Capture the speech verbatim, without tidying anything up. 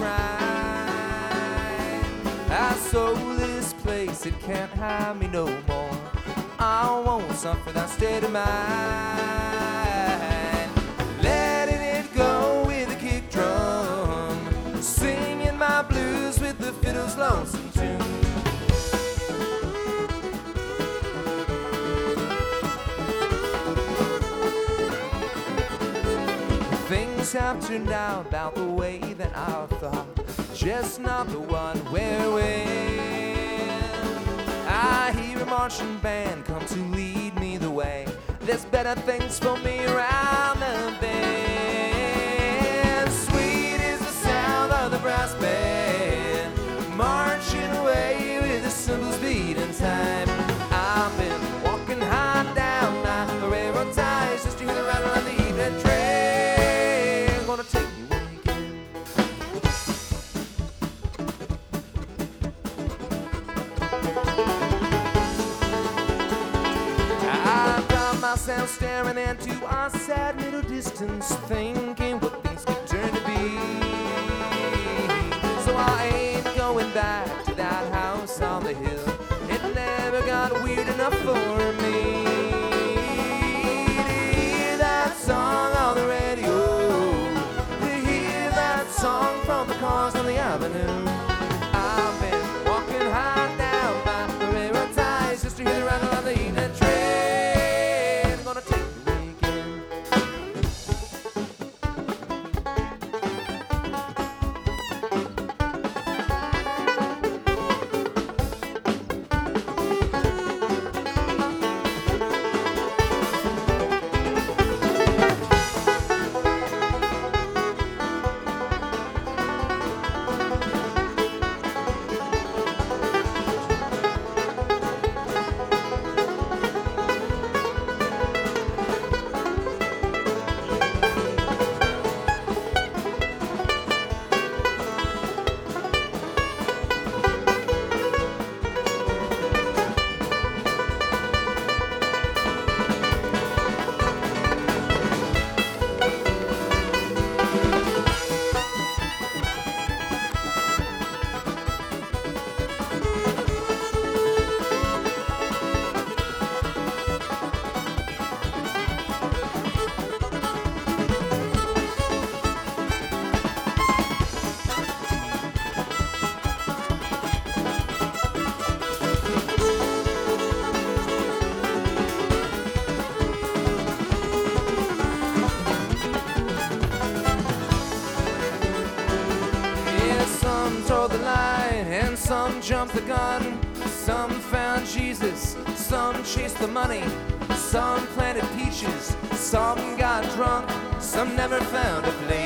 right. I sold this place, it can't have me no more. I want something that state of mind. Letting it go with a kick drum, singing my blues with the fiddle's lonesome tune. Things have turned out about the way that I thought, just not the one we're with. I hear a marching band come to lead me the way. There's better things for me around the bend. Sweet is the sound of the brass band, marching away with the cymbals beating time. I've been walking high down my railroad ties just to hear the rattle of the evening train. Gonna take you away again. I found myself staring into our sad little distance, thinking what things could turn to be. So I ain't going back to that house on the hill. It never got weird enough for me. To hear that song on the radio, to hear that song from the cars on the avenue. I've been walking high down by the railroad ties just to hear the rattle of the evening train. Gonna take you away again. Some jumped the gun, some found Jesus, some chased the money, some planted peaches, some got drunk, some never found a place.